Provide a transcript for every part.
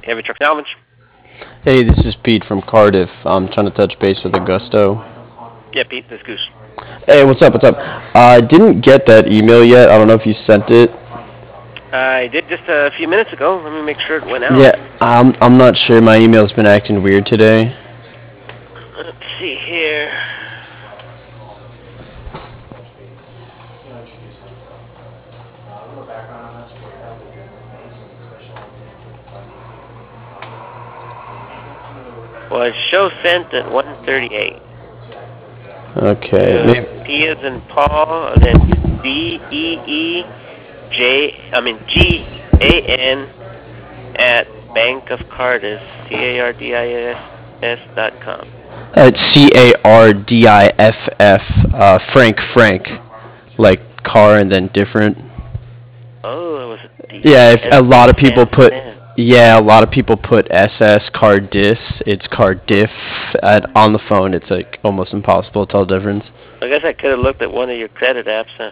Heavy truck salvage. Hey, this is Pete from Cardiff. I'm trying to touch base with Augusto. Yeah, Pete, this Goose. Hey, what's up? What's up? I didn't get that email yet. I don't know if you sent it. I did just a few minutes ago. Let me make sure it went out. Yeah, I'm not sure. My email's been acting weird today. Let's see here. Well, it shows sent at 1:38. Okay, maybe. P as in Paul, and then GAN at Bank of Cardiff, CARDIFS.com. It's CARDIFF, Frank, like car and then different. Oh, it was a D. Yeah, if a lot of people stands put, in. yeah, a lot of people put SS Cardiff. It's Cardiff. On the phone, it's like almost impossible to tell the difference. I guess I could have looked at one of your credit apps, huh?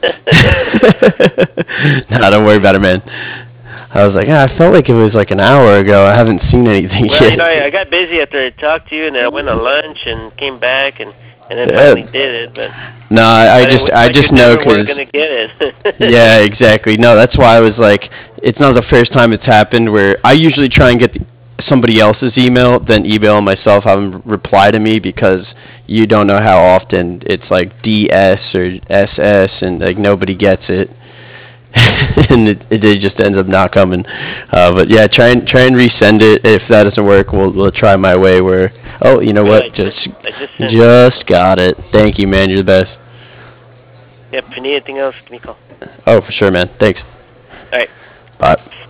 Nah, don't worry about it, man. I was like, I felt like it was like an hour ago. I haven't seen anything Well, yet. I got busy after I talked to you, and then I went on lunch and came back, and then Yeah. finally did it. But No, I just you know never were because gonna get it. yeah, exactly. No, that's why I was like, it's not the first time it's happened where I usually try and get somebody else's email, then email myself, have them reply to me because you don't know how often it's like DS or SS and like nobody gets it. And it just ends up not coming. But yeah, try and resend it. If that doesn't work, we'll try my way. Where you know Well, what? I just sent it. Just got it. Thank you, man. You're the best. Yep. If you need anything else, give me a call. Oh, for sure, man. Thanks. All right. Bye.